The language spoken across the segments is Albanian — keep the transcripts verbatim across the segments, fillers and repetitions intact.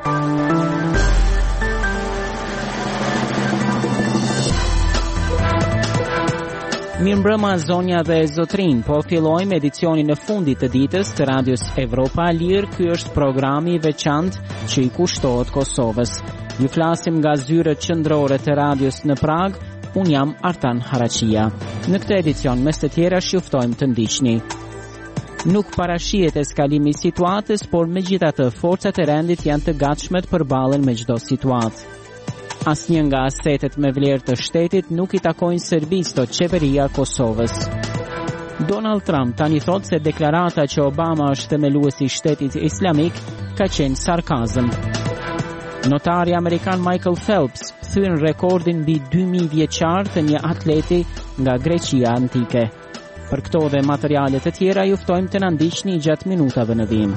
Mirëmbrëma zonja dhe zotrin, po fillojmë edicionin e fundit të ditës të Radios Evropa Lirë. Ky është programi veçantë që i kushtohet Kosovës. Ju flasim nga zyrët qendrore të radios në Prag. Unë jam Artan Haraqia. Në këtë edicion, mes të tjera, shiftojmë të ndiqni. Nuk parashihet eskalimi i situatës, por megjithatë forcat e rendit janë të gatshme të përballen me çdo situatë. Asnjë nga asetet me vlerë të shtetit nuk i takojnë Serbisë, thot qeveria e Kosovës. Donald Trump tani thot se deklarata që Obama është themeluesi i shtetit islamik ka qenë sarkazëm. Notari amerikan Michael Phelps thyen rekordin mbi dy mijë vjeçar të një atleti nga Greqia antike. Për këto dhe materiale të tjera ju ftojmë të na ndiqni gjatë minutave në vijim.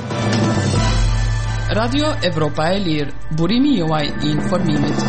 Radio Evropa e Lirë, burimi juaj i informimit.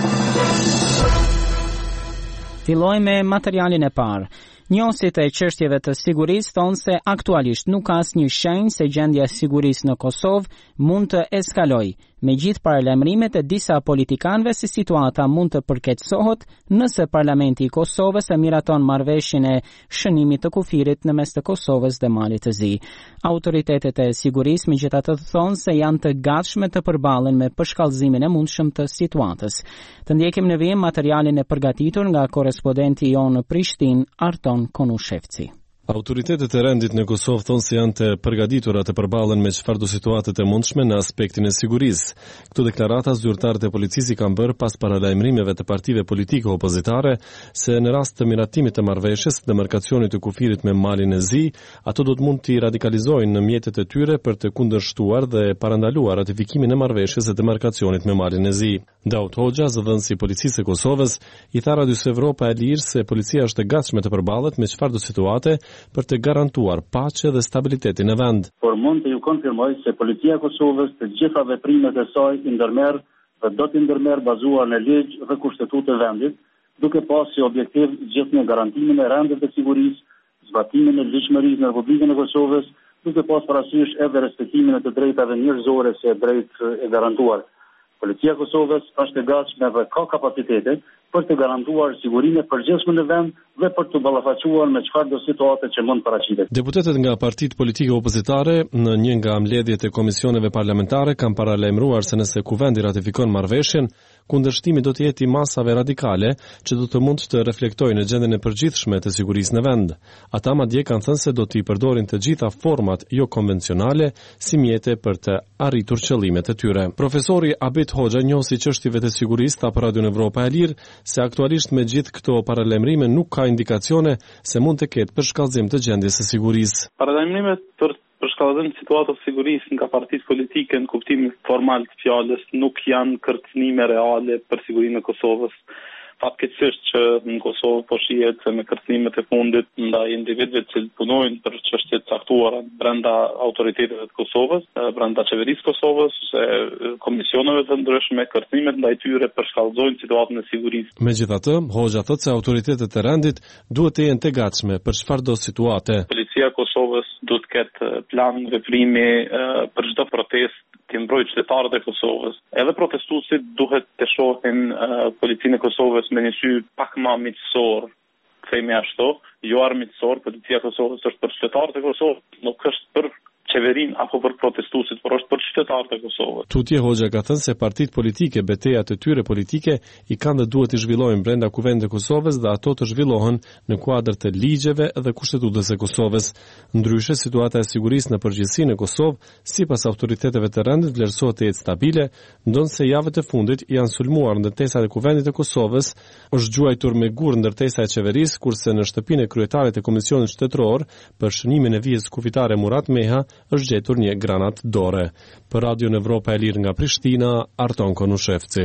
Fillojmë me materialin e parë. Njohësit e çështjeve të sigurisë thonë se aktualisht nuk ka asnjë shenjë se gjendja e sigurisë në Kosovë mund të eskalojë, megjithë paralajmërimet e disa politikanëve se situata mund të përkeqësohet nëse Parlamenti i Kosovës e miraton marrëveshjen e shënimit të kufirit në mes të Kosovës dhe Malit të Zi. Autoritetet e sigurisë megjithatë thonë se janë të gatshme të përballen me përshkallëzimin e mundshëm të situatës. Të ndjekim në vijim materialin e përgatitur nga korrespondenti jonë në Prishtinë, Arton Konushevci. Autoritetet e rendit në Kosovë thonë se janë të përgatitura të përballen me çfarëdo situate të mundshme në aspektin e sigurisë. Këto deklarata zyrtarët e policisë kanë bërë pas paralajmërimeve të partive politike opozitare se në rast të miratimit të marrëveshjes, demarkacionit të kufirit me Malin e Zi, ato do të mund të radikalizojnë në mjetet e tyre për të kundërshtuar dhe parandaluar ratifikimin e marrëveshjes së demarkacionit me Malin e Zi. Daud Hoxha, zëdhënësi i policisë së Kosovës, i tha Radios Evropa e Lirë se policia është e gatshme të përballet me çfarëdo situate për të garantuar paqe dhe stabilitetin e vend. Por mund të ju konfirmoj se policia e Kosovës të gjitha veprimet e saj i ndërmerr dhe do të ndërmerr bazuar në ligj dhe kushtetutë të vendit, duke pasur si objektiv gjithnjë garantimin e rendit të sigurisë, zbatimin e ligjshmërisë në Republikën e Kosovës, duke pasur parasysh edhe respektimin e të drejtave njerëzore si e drejtë e garantuar. Policia e Kosovës është e gatshme dhe ka kapacitete për të garantuar sigurinë e përgjithshme në vend dhe për të ballafaquar me çfarëdo situate që mund paraqitet. Deputetët nga partitë politike opozitare në një nga mbledhjet e komisioneve parlamentare kanë paralajmëruar se nëse kuvendi ratifikon marrëveshjen, kundërshtimi do të jetë i masave radikale që do të mund të reflektojë në gjendjen e përgjithshme të sigurisë në vend. Ata madje kanë thënë se do të përdorin të gjitha format jo konvencionale si mjete për të arritur qëllimet e tyre. Profesori Abit Hoxha, njohësi çështjeve të sigurisë, tha për Radion Evropa e Lirë se aktualisht me gjithë këto paralajmërime nuk ka indikacione se mund të ketë përshkallëzim të gjendjes së sigurisë. Paralajmërimet për përshkallëzim të situatës së sigurisë nga partitë politike në kuptimin formal të fjalës nuk janë kërcënime reale për sigurinë e Kosovës. Fatkeqësisht që në Kosovë po shihet se me kërcënimet e fundit ndaj individëve që punojnë për çështje të caktuara brenda autoriteteve të Kosovës, brenda qeverisë së Kosovës, se komisioneve të ndryshme, kërcënimet ndaj tyre përshkallëzojnë situatën e sigurisë. Megjithatë, Hoxha thotë se autoritetet e rendit duhet të jenë të gatshme për çfarëdo situate. Policia e Kosovës duhet të ketë plan veprimi për çdo protestë të mbrojë qytetarët e Kosovës. Edhe protestuesit duhet të shohin uh, policinë e Kosovës me një sy pak më miqësor, themi ashtu, jo armiqësor. Policia e Kosovës është për qytetarët e Kosovës, nuk është për qeverinë apo për protestuesit, por është për qytetarët e Kosovës. Tutje Hoxha ka thënë se partitë politike, betejat e tyre politike i kanë dhe duhet të zhvillohen brenda kuvendit të Kosovës dhe ato të zhvillohen në kuadër të ligjeve dhe kushtetutës së Kosovës. Ndryshe, situata e sigurisë në përgjithësi në Kosovë, sipas autoriteteve të rendit, vlerësohet të jetë stabile, ndonse javët e fundit janë sulmuar ndërtesat e kuvendit të Kosovës, është gjuajtur me gur ndërtesa e qeverisë, kurse në shtëpinë e kryetarit të Komisionit Shtetëror për shënimin e vijës kufitare Murat Meha është gjetur një granat dore. Për Radion Evropa e Lirë nga Prishtina, Arton Konushevci.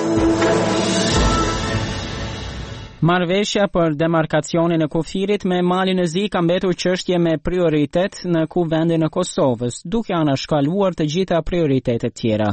Marrëveshja për demarkacionin e kufirit me Malin e Zi ka mbetur çështje me prioritet në kuvendin e Kosovës, duke anashkaluar të gjitha prioritetet tjera.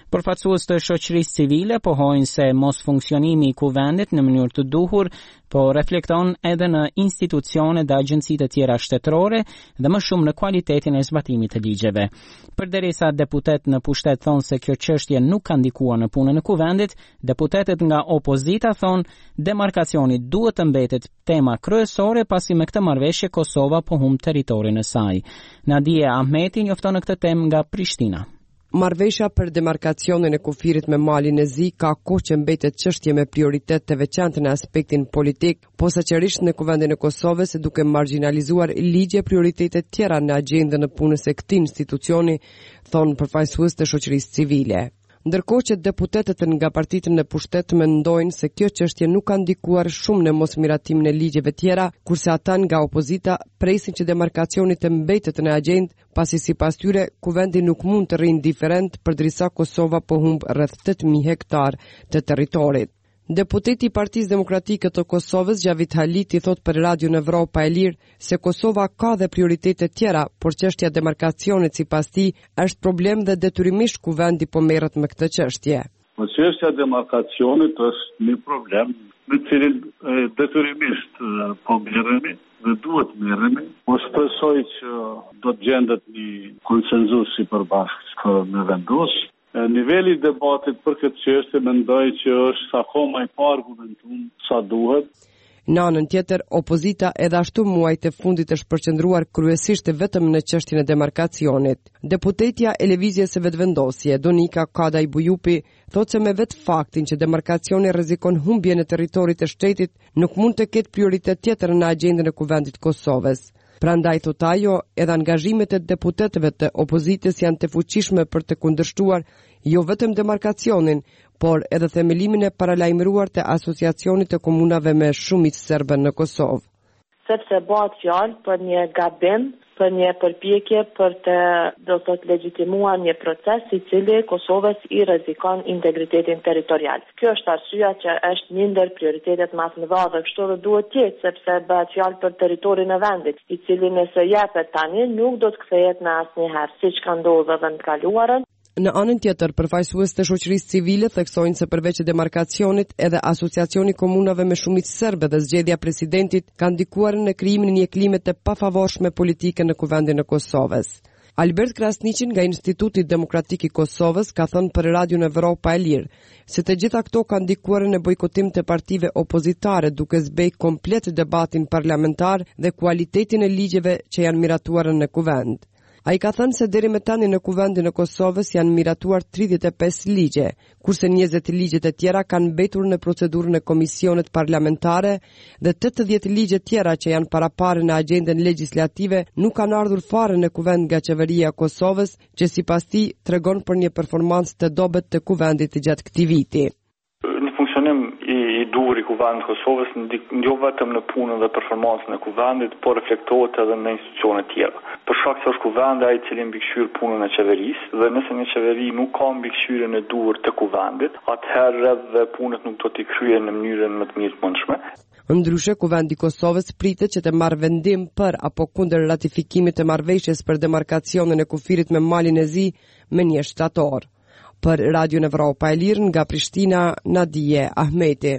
Përfaqësues të shoqërisë civile pohojnë se mos funksionimi i kuvendit në mënyrë të duhur po reflekton edhe në institucione dhe agjencitë të tjera shtetërore dhe më shumë në kualitetin e zbatimit të ligjeve. Përderisa deputet në pushtet thonë se kjo çështje nuk ka ndikuar në punën e kuvendit, deputetët nga opozita thonë demarkacioni duhet të mbetet tema kryesore pasi me këtë marrëveshje Kosova po humb territorin e saj. Nadia Ahmeti njofton në këtë temë nga Prishtina. Marrëveshja për demarkacionin e kufirit me Malin e Zi ka kohë që mbetet çështje me prioritet të veçantë në aspektin politik, posaçërisht në kuvendin e Kosovës duke marginalizuar ligje prioritetet tjera në agjendën e punës së këtij institucioni, thonë përfaqësues të shoqërisë civile. Ndërkohë që deputetët nga partitë në pushtet mendojnë se kjo çështje nuk ka ndikuar shumë në mosmiratimin e ligjeve tjera, kurse ata nga opozita presin që demarkacioni të mbetet në agjendë, pasi sipas tyre kuvendi nuk mund të rrinë indiferent përderisa Kosova po humb rreth tetë mijë hektar të territorit. Deputeti i Partisë Demokratike të Kosovës, Gjavit Haliti, thot për Radio në Evropa e Lirë se Kosova ka dhe prioritete tjera, por çështja e demarkacionit sipas tij është problem dhe detyrimisht kuvendi po merret me këtë çështje. Çështja e demarkacionit është një problem me cilin detyrimisht po merremi dhe duhet merremi. Mos shpresoj që do të gjendet një konsenzus i përbashkët në vendos. Niveli i debatit për këtë çështje mendoj që është akoma i pa argumentuar sa duhet. Në anën tjetër, opozita edhe ashtu muajt e fundit është përqendruar kryesisht vetëm në çështjen e demarkacionit. Deputetja e Lëvizjes së Vetëvendosje, Donika Kadaj Bujupi, thotë se me vetë faktin që demarkacioni rrezikon humbjen e territorit të shtetit, nuk mund të ketë prioritet tjetër në agjendën e kuvendit Kosovës. Prandaj thot ajo, edhe angazhimet e deputetëve të opozitës janë të fuqishme për të kundërshtuar jo vetëm demarkacionin, por edhe themelimin e paralajmëruar të asociacionit të komunave me shumicë serbe në Kosovë. Sepse bëhet fjalë për një gabim, për një përpjekje për të do të legjitimuar një proces i cili Kosovës i rrezikon integritetin territorial. Kjo është arsyeja që është një ndër prioritetet më të mëdha dhe kështu do duhet të jetë, sepse bëhet fjalë për territorin e vendit, i cili nëse jepet tani nuk do të kthehet në asnjëherë, siç ka ndodhur edhe në të kaluarën. Në anën tjetër, përfaqësues të shoqërisë civile theksojnë se përveç demarkacionit, edhe asociacioni komunave me shumicë serbe dhe zgjedhja presidentit kanë ndikuar në krijimin e një klime të pafavorshme politike në kuvendin e Kosovës. Albert Krasniqi nga Instituti Demokratik i Kosovës ka thënë për Radio në Evropa e Lirë se të gjitha këto kanë ndikuar në bojkotim të partive opozitare, duke zbej komplet debatin parlamentar dhe kualitetin e ligjeve që janë miratuar në kuvend. A i ka thënë se deri me tani në kuvendin e Kosovës janë miratuar tridhjetë e pesë ligje, kurse njëzet ligjet e tjera kanë mbetur në procedurën e komisionet parlamentare dhe tetëdhjetë ligje tjera që janë parapare në agjendën legjislative nuk kanë ardhur fare në kuvend nga qeveria e Kosovës, që sipas tij tregon për një performancë të dobët të kuvendit gjatë këtij viti. Në funksionim i, i duhur i kuvendit Kosovës jo vetëm në punën dhe performancën e kuvendit, por reflektohet edhe në institucione tjera. Për shkak se është kuvendi ai i cili mbikëqyr punën e qeverisë dhe nëse një qeveri nuk ka mbikëqyrjen e duhur të kuvendit, atëherë edhe punët nuk do t'i kryejnë në mënyrën më të mirë të mundshme. Ndryshe, kuvendi i Kosovës pritet që të marrë vendim për apo kundër ratifikimit të marrëveshjes për demarkacionin e kufirit me Malin e Zi me një shtator. Për Radio në Evropa e Lirë nga Prishtina, Nadije Ahmeti.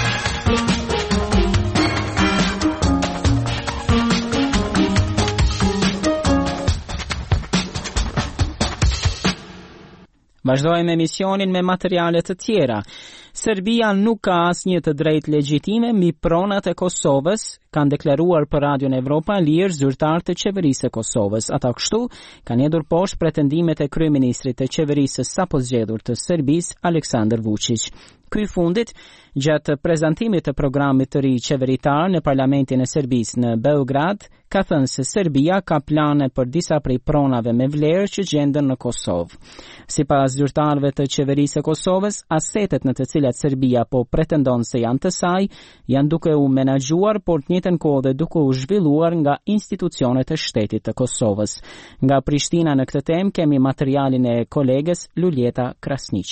Vazhdojmë emisionin me materiale të tjera. Serbia nuk ka asnjë të drejtë legjitime mbi pronat e Kosovës, kanë deklaruar për Radio në Evropa e Lirë zyrtarë të qeverisë së Kosovës. Ata kështu kanë hedhur poshtë pretendimet e kryeministrit të qeverisë së sapo zgjedhur të Serbisë, Aleksandar Vučić. Ky i fundit, gjatë prezantimit të programit të ri qeveritar në parlamentin e Serbisë në Beograd, ka thënë se Serbia ka plane për disa prej pronave me vlerë që gjenden në Kosovë. Sipas zyrtarëve të qeverisë së Kosovës, asetet në të cilat Serbia po pretendon se janë të saj, janë duke u menaxhuar por të njëjtën kohë dhe duke u zhvilluar nga institucionet e shtetit të Kosovës. Nga Prishtina në këtë temë kemi materialin e kolegës Luljeta Krasniqi.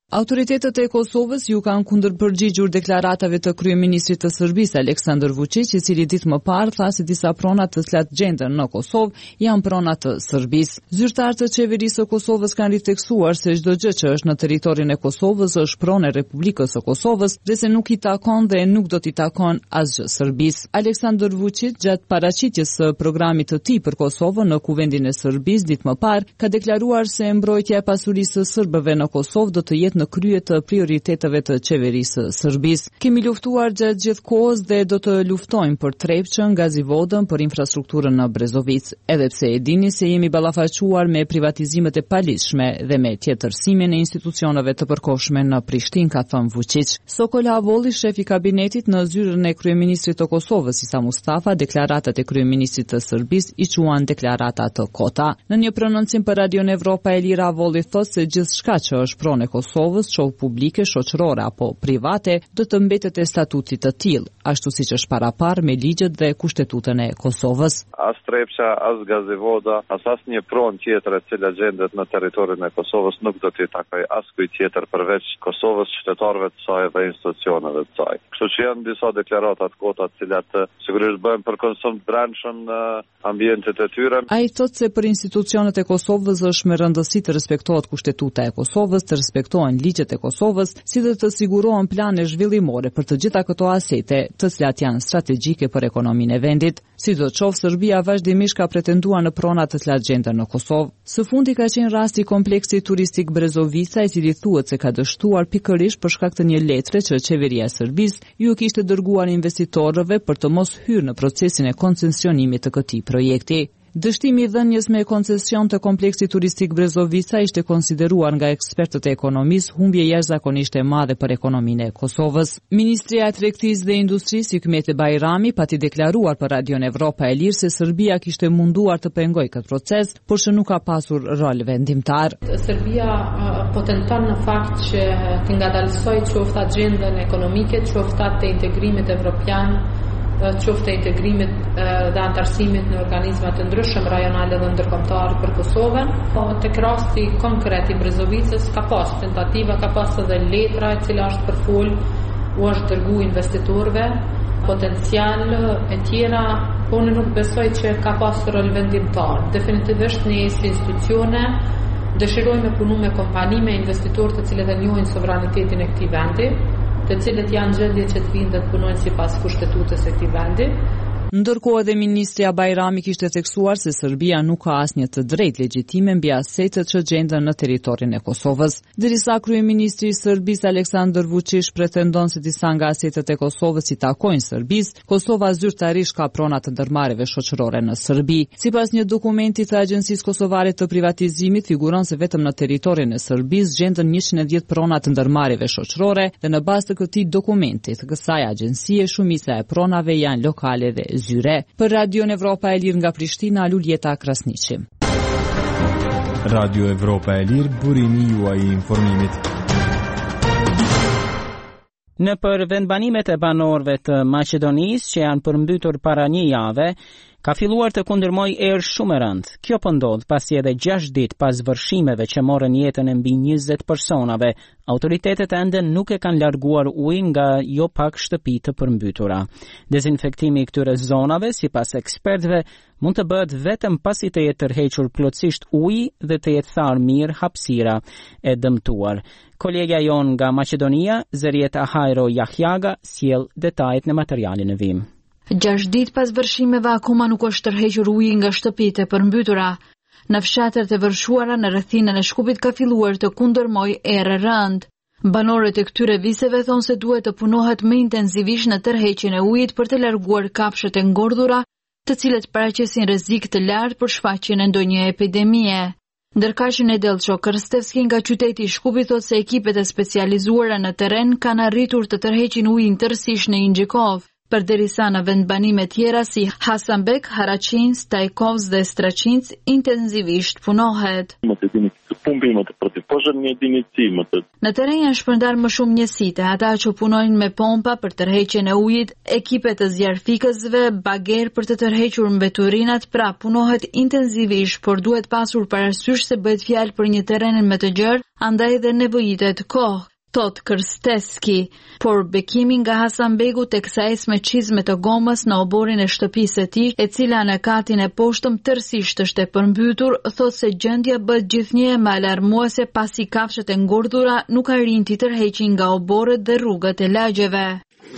Autoritetet e Kosovës ju kanë kundërpërgjigjur deklaratave të kryeministrit të Serbisë Aleksandar Vučić, i cili ditë më parë tha se disa prona të cilat gjenden në Kosovë janë prona të Serbisë. Zyrtarët e qeverisë së Kosovës kanë riteksuar se çdo gjë që është në territorin e Kosovës është pronë e Republikës së Kosovës dhe se nuk i takon dhe nuk do t'i takon asgjë Serbisë. Aleksandar Vučić gjatë paraqitjes së programit të tij për Kosovën në Kuvendin e Serbisë ditë më parë ka deklaruar se mbrojtja e pasurisë së serbëve në Kosovë do të jetë në krye të prioriteteve të qeverisë së Serbisë. Kemi luftuar gjatë gjithë kohës dhe do të luftojmë për Trepçën, Gazivodën, për infrastrukturën në Brezovic, edhe pse e dini se jemi ballafaquar me privatizimet e paligjshme dhe me tjetërsimin e institucioneve të përkohshme në Prishtinë, ka thënë Vučić. Sokol Avolli, shef i kabinetit, në zyrën e kryeministrit të Kosovës Isa Mustafa, deklaratat e kryeministrit të Serbisë i quan deklarata të kota. Në një prononcim për Radion Evropa e Lira, Avolli thotë se gjithçka që është pronë e Kosovës, qoftë publike, shoqërore apo private, do të mbetet e statutit të tillë, ashtu siç është paraparë me ligjet dhe kushtetutën e Kosovës. As Trepça, as Gazivoda, as asnjë pronë tjetër e cila gjendet në territorin e Kosovës nuk do t'i takojë askujt tjetër përveç Kosovës, qytetarëve të saj dhe institucioneve të saj. Kështu që janë disa deklarata të kota të cilat sigurisht bëhen për konsum të brendshëm në ambientet e tyre. Ai thotë se për institucionet e Kosovës është me rëndësi të respektohet kushtetuta e Kosovës, të respektohen ligjet e Kosovës, si dhe të sigurohen plane zhvillimore për të gjitha këto asete, të cilat janë strategjike për ekonominë e vendit. Sidoqoftë, Serbia vazhdimisht ka pretenduar në prona të cilat gjenden në Kosovë. Së fundi ka qenë rasti kompleksit turistik Brezovica, i cili thuhet se ka dështuar pikërisht për shkak të një letre që qeveria e Serbisë ju kishte dërguar investitorëve për të mos hyrë në procesin e koncesionimit të këtij projekti. Dështimi i dhënies me koncesion të kompleksit turistik Brezovica ishte konsideruar nga ekspertët e ekonomisë humbje jashtëzakonisht e madhe për ekonominë e Kosovës. Ministria e Tregtisë dhe Industrisë Hikmete Bajrami pati deklaruar për Radion Evropa e Lirë se Serbia kishte munduar të pengojë këtë proces, por që nuk ka pasur rol vendimtar. Serbia uh, po tenton në fakt që të ngadalsoj qoftë agjendën ekonomike, qoftë të integrimit evropian, qoftë e integrimit dhe antarësimit në organizmat të ndryshëm rajonale dhe ndërkombëtar për Kosovën. Tek rasti konkret i Brezovicës ka pas tentativa, ka pas edhe letra e cila është përfol, u është dërgu investitorëve, potencial e tjera, po unë nuk besoj që ka pas rol vendimtar. Definitivisht ne si institucione dëshirojmë me punu me kompani, me investitorë të cilët e njohin sovranitetin e këtij vendi, të cilët janë gjendje që të vinë dhe të punojnë sipas kushtetutës së këtij vendi. Ndërkohë edhe ministria Bajrami kishte theksuar se Serbia nuk ka asnjë të drejtë legjitime mbi asetet që gjenden në territorin e Kosovës. Derisa kryeministri i Serbisë Aleksandar Vučić pretendon se disa nga asetet e Kosovës i takojnë Serbisë, Kosova zyrtarisht ka prona të ndërmarrjeve shoqërore në Serbi. Sipas një dokumenti të Agjencisë Kosovare të Privatizimit, figuron se vetëm në territorin e Serbisë gjenden njëqind e dhjetë prona të ndërmarrjeve shoqërore dhe në bazë të këtij dokumenti të kësaj agjencie shumica e pronave janë lokale dhe zyre. Për Radion Evropa e Lirë nga Prishtina, Luljeta Krasniqi. Radio Evropa e Lirë, burimi juaj i informimit. Në për vendbanimet e banorëve të Maqedonisë që janë përmbytur para një jave, ka filluar të kundërmoj erë shumë e rëndë. Kjo po ndodh pasi edhe gjashtë ditë pas vërshimeve që morën jetën e mbi njëzet personave, autoritetet ende nuk e kanë larguar ujë nga jo pak shtëpi të përmbytura. Dezinfektimi i këtyre zonave, sipas ekspertëve, mund të bëhet vetëm pasi të jetë tërhequr plotësisht uji dhe të jetë tharë mirë hapësira e dëmtuar. Kolegja jon nga Maqedonia, Zerieta Hajro Jahjaga, sjell detajet në materialin e vim. Gjashtë ditë pas vërshimeve akoma nuk është tërhequr uji nga shtëpitë e përmbytura. Në fshatrat e vërshuara në rrethinën e Shkupit ka filluar të kundërmoj erë rënd. Banorët e këtyre viseve thonë se duhet të punohet më intensivisht në tërheqjen e ujit për të larguar kafshët e ngordhura, të cilët paraqesin rrezik të lartë për shfaqjen e ndonjë epidemie. Ndërka që Nedelço Krstevski nga qyteti i Shkupit thotë se ekipet e specializuara në terren kanë arritur të tërheqin ujin tërësisht në Inxhikov. përderisa në vendbanime tjera si Hasanbek, Haraqin, Stajkovs dhe Straçinc intensivisht punohet. Në teren janë shpërndar më shumë njësite, ata që punojnë me pompa për tërheqjen e ujit, ekipe të zjarfikësve, bager për të tërhequr mbeturinat, pra punohet intensivisht, por duhet pasur parasysh se bëhet fjalë për një teren me të gjerë, andaj dhe nevojitet kohë, thot Kërsteski, por bekimin nga Hasanbegu teksa ec me çizme të gomës në oborin e shtëpisë së tij, e cila në katin e poshtëm tërësisht është e përmbytur, thot se gjendja bëhet gjithnjë më alarmuese pasi kafshët e ngordhura nuk arrin të tërheqin nga oborët dhe rrugët e lagjeve.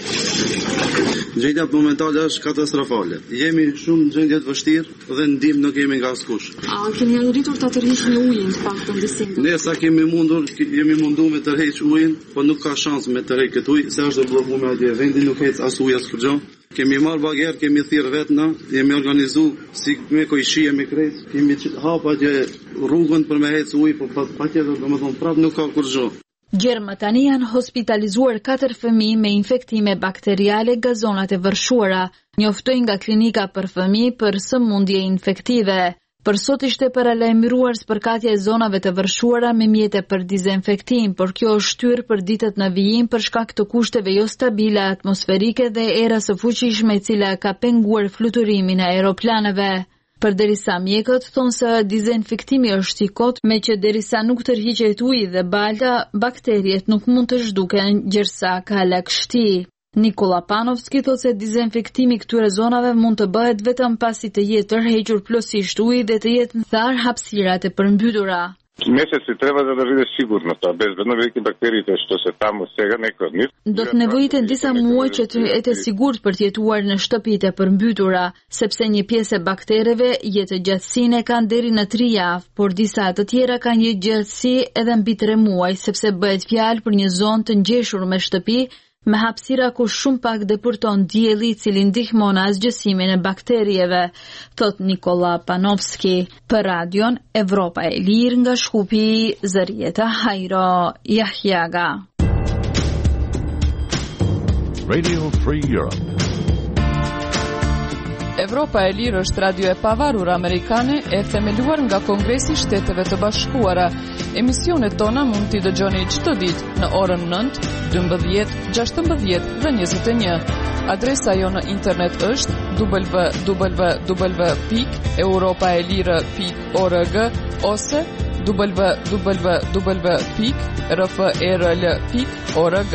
Gjendja momentale është katastrofale. Jemi shumë në gjendje të vështirë dhe ndihmë nuk kemi nga askush. A keni arritur ta tërheqni ujin të paktën disi? Ne sa kemi mundur, jemi munduar me tërheq ujin, po nuk ka shans me tërheq këtë ujë, se është bllokuar atje. Vendi nuk ec as ujë as kurrë. Kemi marrë bager, kemi thirr vetna, jemi organizuar si me koishi me kret, kemi hap atje rrugën për me ec ujë, po patjetër domethënë prap nuk ka kurrë. Gjermë tani janë hospitalizuar katër fëmijë me infektime bakteriale nga zonat e vërshuara, njoftojnë nga klinika për fëmijë për sëmundje infektive. Për sot ishte paralajmëruar spërkatja e zonave të vërshuara me mjete për dezinfektim, por kjo është shtyrë për ditët në vijim për shkak të kushteve jo stabile atmosferike dhe erës së fuqishme e cila ka penguar fluturimin e aeroplaneve. Përderisa mjekët thonë se dezinfektimi është i kotë, me që derisa nuk tërhiqet uji dhe balta, bakteriet nuk mund të zhduken gjersa ka lagështi. Nikola Panovski thotë se dezinfektimi këtyre zonave mund të bëhet vetëm pasi të jetë tërhequr plotësisht uji dhe të jetë në thar hapësirat e përmbytura. Месеци треба за да биде сигурно тоа, без веднага bakteriите што се таму сега некој нив. Do të nevojiten disa muaj që të jetë e sigurt për të jetuar në shtëpitë e përmbytura, sepse një pjesë e baktereve jetë gjatësinë kanë deri në tre javë, por disa të tjera kanë një gjatësi edhe mbi tre muaj, sepse bëhet fjalë për një zonë të ngjeshur me shtëpi, me hapësira ku shumë pak depërton dielli i cili ndihmon asgjësimin e bakterieve, thot Nikola Panovski. Për radion Evropa e Lirë nga Shkupi, Zërieta Hajro, Jahjaga. Radio Free Europe. Evropa e Lirë është radio e pavarur amerikane e themeluar nga Kongresi i Shteteve të Bashkuara. Emisionet tona mund t'i dëgjoni çdo ditë në orën nëntë, dymbëdhjetë, gjashtëmbëdhjetë dhe njëzet e një. Adresa jo në internet është w w w pikë europaelire pikë org ose w w w pikë r f e r l pikë org.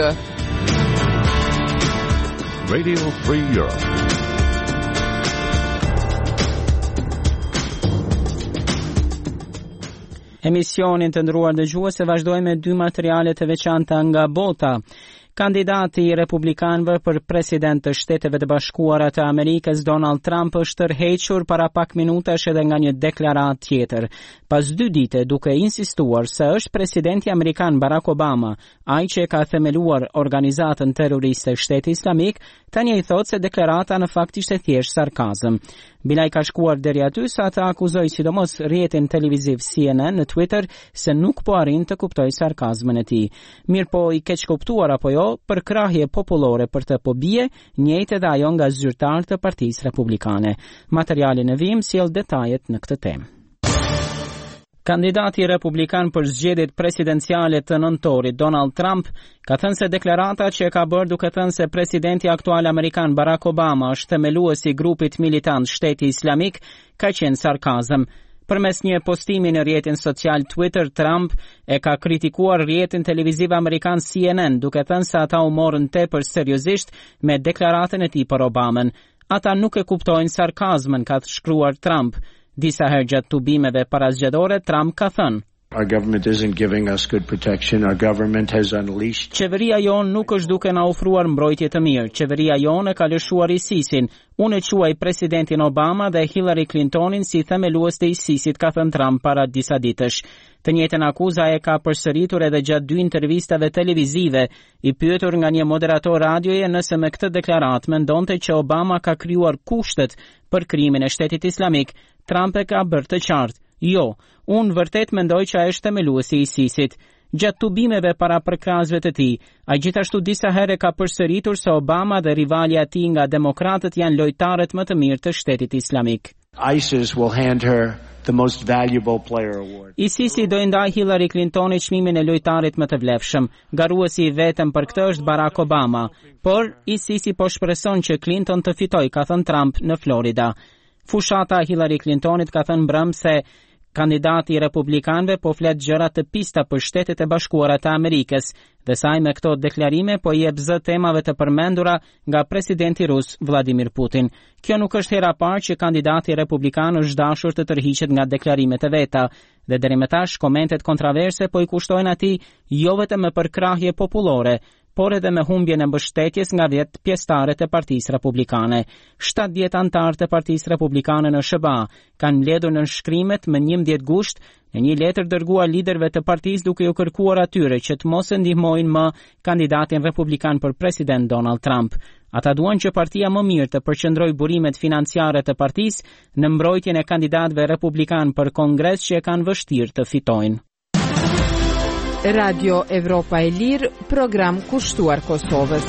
Radio Free Europe. Emisionin të ndëruar dëgjues, vazhdojmë me dy materiale të veçanta nga bota. Kandidati i republikanëve për president të Shteteve të Bashkuara të Amerikës Donald Trump është tërhequr para pak minutash edhe nga një deklaratë tjetër. Pas dy dite duke insistuar se është presidenti amerikan Barack Obama, ai që ka themeluar organizatën terroriste Shteti Islamik, tani ai thotë se deklarata në fakt ishte thjesht sarkazëm. Bilaj ka shkuar deri aty sa të akuzoj sidomos rrjetin televiziv C N N në Twitter se nuk po arrin të kuptoj sarkazmën e tij. Mirë po i keq kuptuar apo jo, për krahje popullore për të po bie, njëjtë edhe ajo nga zyrtarët të Partisë Republikane. Materiali në vijim sjell detajet në këtë temë. Kandidati republikan për zgjedhjet presidenciale të nëntorit, Donald Trump, ka thënë se deklarata që ka bërë duke thënë se presidenti aktual amerikan Barack Obama është themeluesi i grupit militant Shteti Islamik, ka qenë sarkazëm. Përmes një postimi në rrjetin social Twitter, Trump e ka kritikuar rrjetin televiziv amerikan C N N, duke thënë se ata u morën tepër seriozisht me deklaratën e tij për Obamën. Ata nuk e kuptojnë sarkazmën, ka shkruar Trump. Disa herë gjatë tubimeve parazgjedhore, Trump ka thënë: Our government isn't giving us good protection. Our government has unleashed. Qeveria jon nuk është duke na ofruar mbrojtje të mirë. Qeveria jon e ka lëshuar ISIS-in. Unë e quaj presidentin Obama dhe Hillary Clintonin si themelues të ISIS-it, ka thënë Trump para disa ditësh. Të njëjtën akuzë e ka përsëritur edhe gjatë dy intervistave televizive. I pyetur nga një moderator radioje nëse me këtë deklaratë mendonte që Obama ka krijuar kushtet për krimin e Shtetit Islamik, Trump e ka bërë të qartë: Jo, unë vërtet mendoj që ai është themeluesi i ISIS-it. gjatë tubimeve para përkrahësve të tij. Ai gjithashtu disa herë ka përsëritur se Obama dhe rivali i tij nga demokratët janë lojtarët më të mirë të Shtetit Islamik. ISIS will hand her the most valuable player award. ISIS-i do i ndaj Hillary Clintonit çmimin e lojtarit më të vlefshëm. Garuesi i vetëm për këtë është Barack Obama, por ISIS-i po shpreson që Clinton të fitojë, ka thënë Trump në Florida. Fushata Hillary Clintonit ka thënë mbrëm se kandidati i republikanëve po flet gjëra të pista për Shtetet e Bashkuara të Amerikës, dhe saj me këto deklarime po jep zë temave të përmendura nga presidenti rus Vladimir Putin. Kjo nuk është hera parë që kandidati republikan është dashur të tërhiqet nga deklarimet e veta, dhe deri më tash komentet kontroverse po i kushtojnë atij jo vetëm me përkrahje popullore, por edhe me humbjen e mbështetjes nga dhjetë pjesëtarët e Partisë Republikane. shtatëdhjetë anëtarë të Partisë Republikane në S B A kanë mbledhur në shkrimet më njëmbëdhjetë gusht në një letër dërguar liderëve të partisë duke u kërkuar atyre që të mos e ndihmojnë më kandidatin republikan për president Donald Trump. Ata duan që partia më mirë të përqendrojë burimet financiare të partisë në mbrojtjen e kandidatëve republikan për kongres që e kanë vështirë të fitojnë. Radio Evropa e Lirë, program kushtuar Kosovës.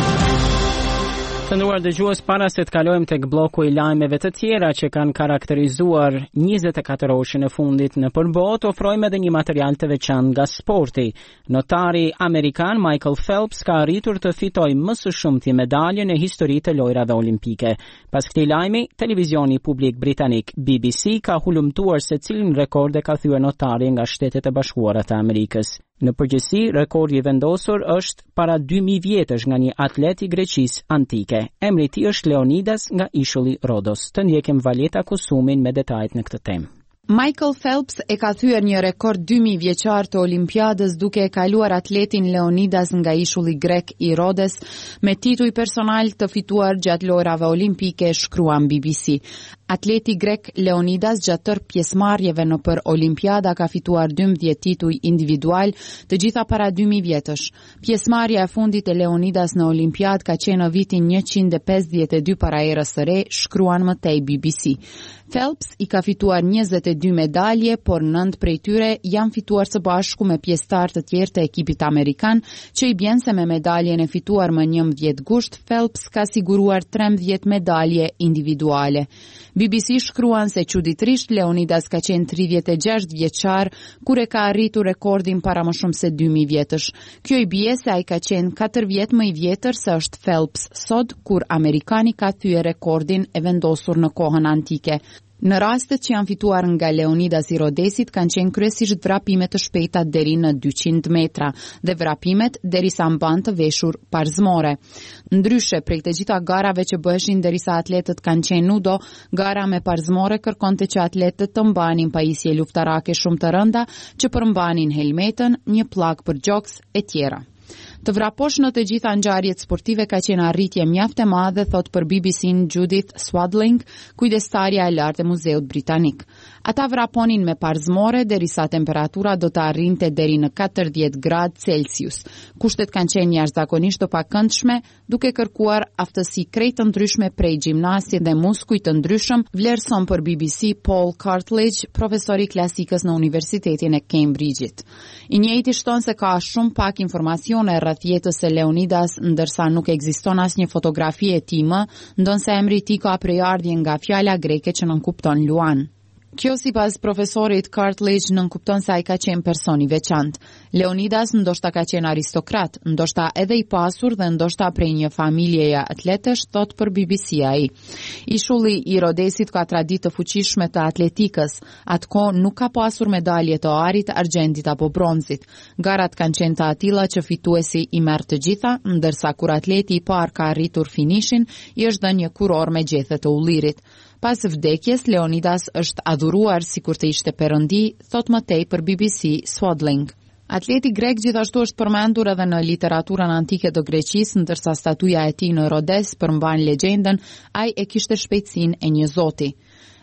Të nderuar dëgjues, para se të kalojmë tek bloku i lajmeve të tjera që kanë karakterizuar njëzet e katër orëshin e fundit në përbot, ofrojmë edhe një material të veçantë nga sporti. Notari amerikan Michael Phelps ka arritur të fitojë më së shumti medalje në historitë të lojrave olimpike. Pas këtij lajmi, televizioni publik britanik B B C ka hulumtuar se cilin rekord e ka thyer notari nga Shtetet e Bashkuara të Amerikës. Në përgjithësi, rekordi i vendosur është para dy mijë vjetësh nga një atlet i Greqisë antike. Emri i tij është Leonidas nga ishulli Rodos. Të ndjekim Valeta Kusumin me detajet në këtë temë. Michael Phelps e ka thyer një rekord dy mijë vjeçar të Olimpiadës duke e kaluar atletin Leonidas nga ishulli grek i Rodes me titull personal të fituar gjatë lojrave olimpike, shkruan B B C. Atleti grek Leonidas gjatë tërë pjesëmarrjeve në për Olimpiada ka fituar dymbëdhjetë tituj individual, të gjitha para dy mijë vjetësh. Pjesëmarrja e fundit e Leonidas në Olimpiadë ka qenë në vitin njëqind e pesëdhjetë e dy para erës së re, shkruan më tej B B C. Phelps i ka fituar njëzet e dy medalje, por nëntë prej tyre janë fituar së bashku me pjesëtar të tjerë të ekipit amerikan, që i bjen se me medaljen e fituar më njëmbëdhjetë gusht, Phelps ka siguruar trembëdhjetë medalje individuale. B B C shkruan se çuditërisht Leonidas ka qenë tridhjetë e gjashtë vjeçar kur e ka arritur rekordin para më shumë se dy mijë vjetësh. Kjo i bie se ai ka qenë katër vjet më i vjetër se është Phelps sot, kur amerikani ka thyer rekordin e vendosur në kohën antike. Në rastet që janë fituar nga Leonidas i Rodesit kanë qenë kryesisht vrapime të shpejta deri në dyqind metra dhe vrapimet derisa mban të veshur parzmore. Ndryshe prej të gjitha garave që bëheshin derisa atletët kanë qenë nudo, gara me parzmore kërkonte që atletët të mbanin pajisje luftarake shumë të rënda, që përmbanin helmetën, një pllak për gjoks e tjera. Të vraposh në të gjitha ngjarjet sportive ka qenë arritje mjaft e madhe, thot për B B C-n Judith Swadling, kujdestarja e lartë e Muzeut Britanik. Ata vraponin me parzmore derisa temperatura do të arrinte deri në katërdhjetë gradë Celsius. Kushtet kanë qenë jashtëzakonisht të pakëndshme, duke kërkuar aftësi krejt të ndryshme prej gjimnastit dhe muskujt të ndryshëm, vlerëson për B B C Paul Cartledge, profesori klasikës në Universitetin e Cambridge-it. I njëjti shton se ka shumë pak informacione rreth jetës së Leonidas, ndërsa nuk ekziston asnjë fotografi e tij më, ndonse emri i tij ka prejardhje nga fjala greke që nënkupton luan. Kjo sipas profesorit Cartledge nënkupton se ai ka qenë person i veçantë. Leonidas ndoshta ka qenë aristokrat, ndoshta edhe i pasur dhe ndoshta prej një familjeje atletësh, thot për B B C ai. Ishulli i Rodesit ka traditë të fuqishme të atletikës. Atko nuk ka pasur medalje të arit, argjentit apo bronzit. Garat kanë qenë të atilla që fituesi i merr të gjitha, ndërsa kur atleti i parë ka arritur finishin, i është dhënë një kuror me gjethe të ullirit. Pas vdekjes, Leonidas është adhuruar sikur të ishte perëndi, thot më tej për B B C Swadling. Atleti grek gjithashtu është përmendur edhe në literaturën antike të Greqisë, ndërsa statuja e tij në Rodes përmban legjendën ai e kishte shpejtësinë e një zoti.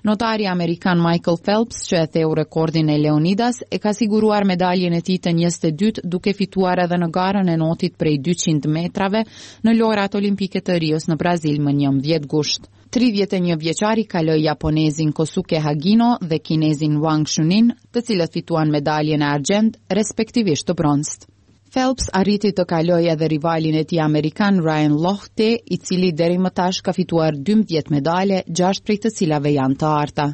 Notari amerikan Michael Phelps, që e theu rekordin e Leonidas, e ka siguruar medaljen e tij të njëzet e dytë duke fituar edhe në garën e notit prej dyqind metrave në lojrat olimpike të Rios në Brazil më njëmbëdhjetë gusht. tridhjetë e një vjeçari kaloi japonezin Kosuke Hagino dhe kinezin Wang Shunin, të cilët fituan medaljen e argjend, respektivisht të bronzt. Phelps arriti të kaloj edhe rivalin e tij amerikan Ryan Lochte, i cili deri më tash ka fituar dymbëdhjetë medale, gjashtë prej të cilave janë të arta.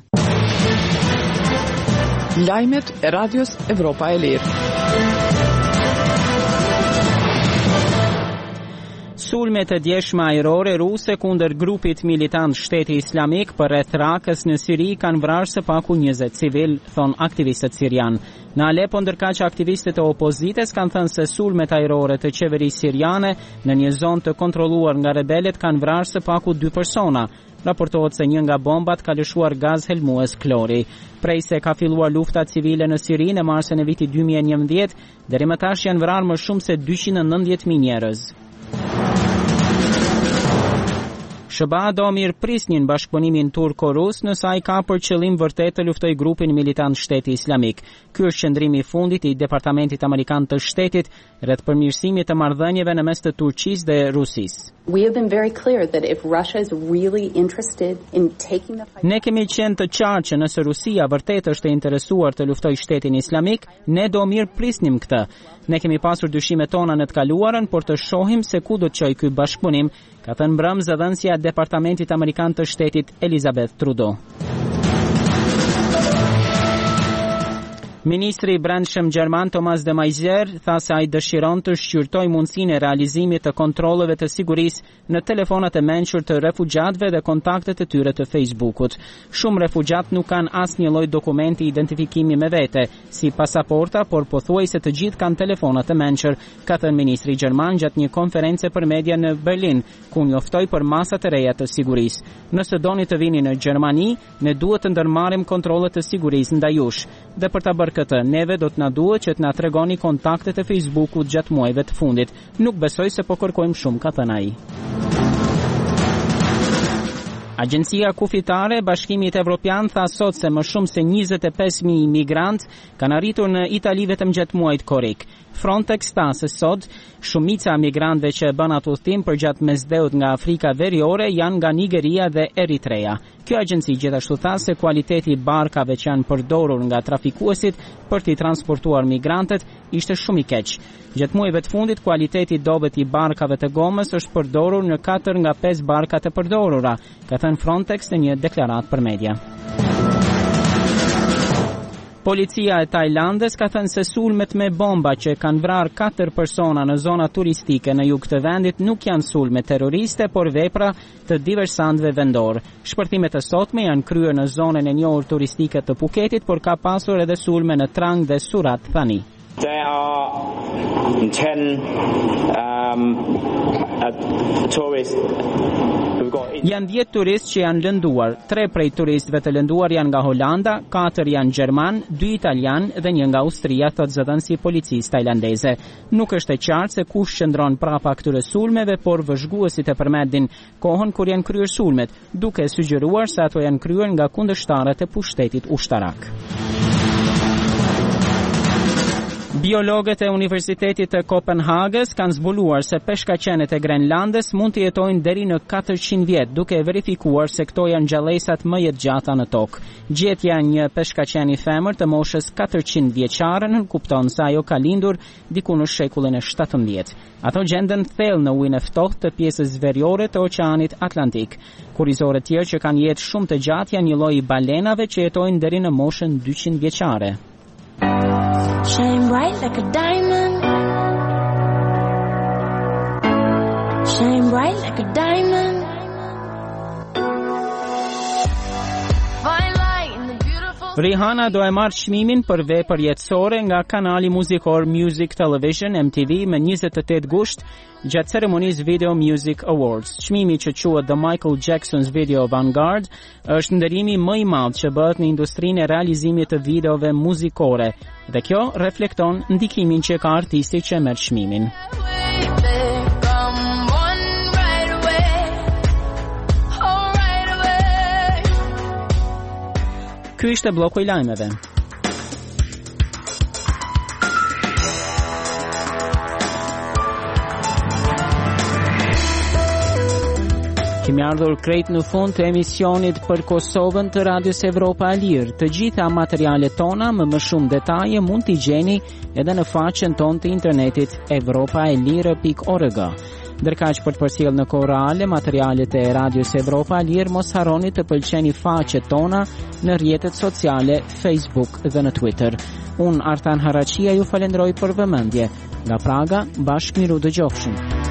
Lajmet e Radios Evropa e Lirë. Sulmet e djeshme ajrore ruse kundër grupit militant Shteti Islamik për rreth Rakës në Siri kanë vrarë së paku njëzet civil, thon aktivistët sirian. Në Alepo, ndërkaq aktivistët e opozitës kanë thënë se sulmet ajrore të qeverisë siriane në një zonë të kontrolluar nga rebelët kanë vrarë së paku dy persona. Raportohet se një nga bombat ka lëshuar gaz helmues klori. Prej se ka filluar lufta civile në Siri në marsën e vitit dy mijë e njëmbëdhjetë, deri më tash janë vrarë më shumë se dyqind e nëntëdhjetë mijë njerëz. S B A do mirë prisnin bashkëpunimin turko-rus nëse ai ka për qëllim vërtet të luftojë grupin militant Shteti Islamik. Ky është qëndrimi i fundit i Departamentit Amerikan të Shtetit rreth përmirësimit të marrëdhënieve në mes të Turqisë dhe Rusisë. We have been very clear that if Russia is really interested in taking the fight... Ne kemi qenë të qartë që nëse Rusia vërtet është e interesuar të luftojë Shtetin Islamik, ne do mirë prisnim këtë. Ne kemi pasur dyshimet tona në të kaluarën, por të shohim se ku do të çojë ky bashkëpunim, ka thënë mbrëm zëdhënësja e Departamentit Amerikan të Shtetit Elizabeth Trudeau. Ministri i Brendshëm Gjerman Thomas de Maizière tha se ai dëshiron të shqyrtojë mundësinë e realizimit të kontrolleve të sigurisë në telefonat e mençur të refugjatëve dhe kontaktet e tyre të Facebookut. Shumë refugjatë nuk kanë asnjë lloj dokumenti identifikimi me vete, si pasaporta, por pothuajse të gjithë kanë telefonat e mençur, ka thënë ministri gjerman gjatë një konference për media në Berlin, ku njoftoi për masat e reja të sigurisë. Nëse doni të vini në Gjermani, ne duhet të ndërmarrim kontrollet të sigurisë ndaj jush. Dhe për ta bërë këtë, neve do të na duhet që të na tregoni kontaktet e Facebookut gjatë muajve të fundit. Nuk besoj se po kërkojmë shumë, ka thënë ai. Agjencia kufitare e Bashkimit Evropian tha sot se më shumë se njëzet e pesë mijë migrantë kanë arritur në Itali vetëm gjatë muajit korrik. Frontex tha se sot shumica migrantëve që bën atë udhtim përgjatë mesdheut nga Afrika Veriore janë nga Nigeria dhe Eritrea. Kjo agjenci gjithashtu tha se kualiteti i barkave që janë përdorur nga trafikuesit për t'i transportuar migrantët ishte shumë i keq. Gjatë muajve të fundit, kualiteti i dobët i barkave të gomës është përdorur në katër nga pesë barkat e përdorura, ka thënë Frontex në një deklaratë për media. Policia e Tajlandës ka thënë se sulmet me bomba që kanë vrarë katër persona në zona turistike në jug të vendit nuk janë sulme terroriste, por vepra të diversantëve vendor. Shpërtimet e sotme janë kryer në zonën e njohur turistike të Phuketit, por ka pasur edhe sulme në Trang dhe Surat Thani. There are ten um, uh, tourists. Janë dhjetë turistë që janë lënduar. Tre prej turistëve të lënduar janë nga Holanda, katër janë gjerman, dy italian dhe një nga Austria, thotë zëdhënësi i policisë tajlandeze. Nuk është e qartë se kush qëndron prapa këtyre sulmeve, por vëzhguesit e përmendin kohën kur janë kryer sulmet, duke sugjeruar se ato janë kryer nga kundërshtarët e pushtetit ushtarak. Biologët e Universitetit të Kopenhagës kanë zbuluar se peshkaqenet e Grenlandës mund të jetojnë deri në katërqind vjet, duke verifikuar se këto janë gjallësat më jetëgjata në tokë. Gjetja e një peshkaqeni femër të moshës katërqind vjeçare kupton se ajo ka lindur diku në shekullin e shtatëmbëdhjetë. Ato gjenden thellë në ujin e ftohtë të pjesës veriore të Oqeanit Atlantik. Kurrizore tjerë që kanë jetë shumë të gjatë janë një lloj balenave që jetojnë deri në moshën dyqind vjeçare. Shine bright like a diamond. Shine bright like a diamond. Fine light in the beautiful. Rihanna do e marrë çmimin për vepër jetësore nga kanali muzikor Music Television M T V më njëzet e tetë gusht gjatë ceremonisë Video Music Awards. Çmimi që quhet The Michael Jackson's Video Vanguard është ndërimi më i madh që bëhet në industrinë e realizimit të videove muzikore, dhe kjo reflekton ndikimin që ka artisti që merr çmimin. Ky ishte bloku I lajmeve. Kemi ardhur krejt në fund të emisionit për Kosovën të Radios Evropa e Lirë. Të gjitha materialet tona më më shumë detaje mund t'i gjeni edhe në faqen tonë të internetit evropaelire pikë org. Ndërkaq për të përcjellë në kohë reale materialet e Radios Evropa e Lirë, mos harroni të pëlqeni faqet tona në rrjetet sociale Facebook dhe në Twitter. Unë Artan Haraqia ju falenderoj për vëmendje. Nga Praga, bashkë miru dëgjofshim.